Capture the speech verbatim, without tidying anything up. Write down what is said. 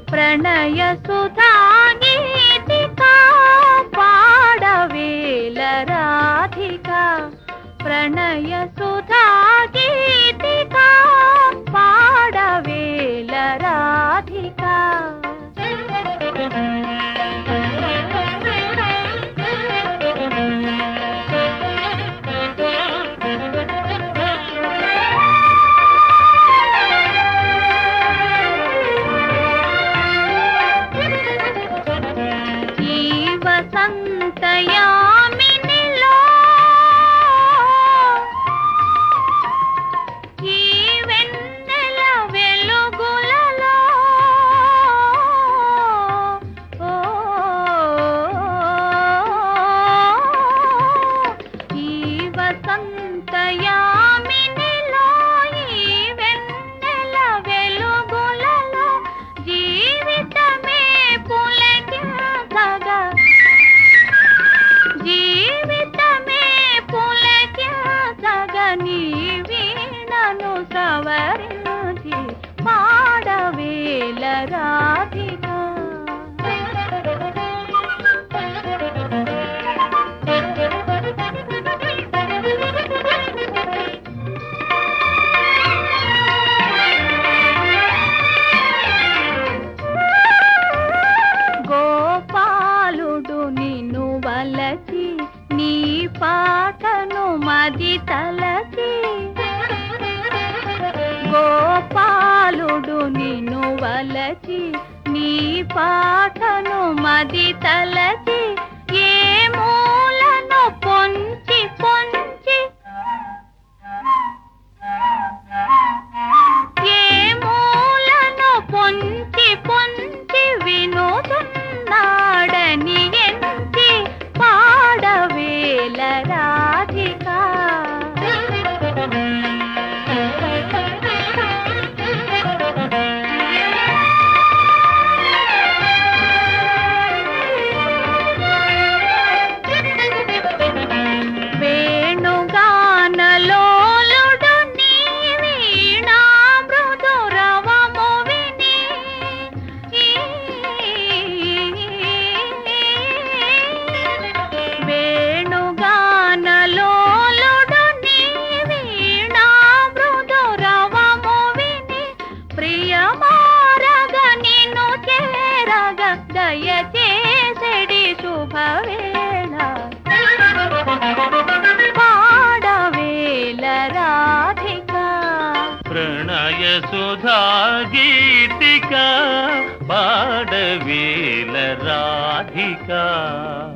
ప్రణయ సుధా గీతికా పాడవేల రాధికా ప్రణయ సుధా గీతికా పాడవేల రాధికా వసంతయామినిలో ఈ వెన్నెల వెలుగులలో ఓ ఈ వసంతయామినిలో ఈ వెన్నెల వెలుగులలో జీవితమే పులకించగా జీవితమే పులకించగా నీ వీణను సవరించి పాడవేల రాధికా గోపాలుడు నిన్ను వలచి నీ పాటను మది తలచి గోపాలుడు నిన్ను వలచి నీ పాటను మది తలచి ఏ మూలను పొంచి పొంచి ఏ మూలను పొంచి పొంచి వినోదున్నాడని ఎంచి పాడవేల రాధికా వేణుగానలోలుడు నీ వీణా మృదురవము విని వేణుగానలోలుడు నీ వీణా మృదురవము విని ప్రియమారగ నిన్ను చేరగ దయచేసెడి శుభవేళ పాడవేల రాధికా ప్రణయ సుధా గీతికా పాడవేల రాధికా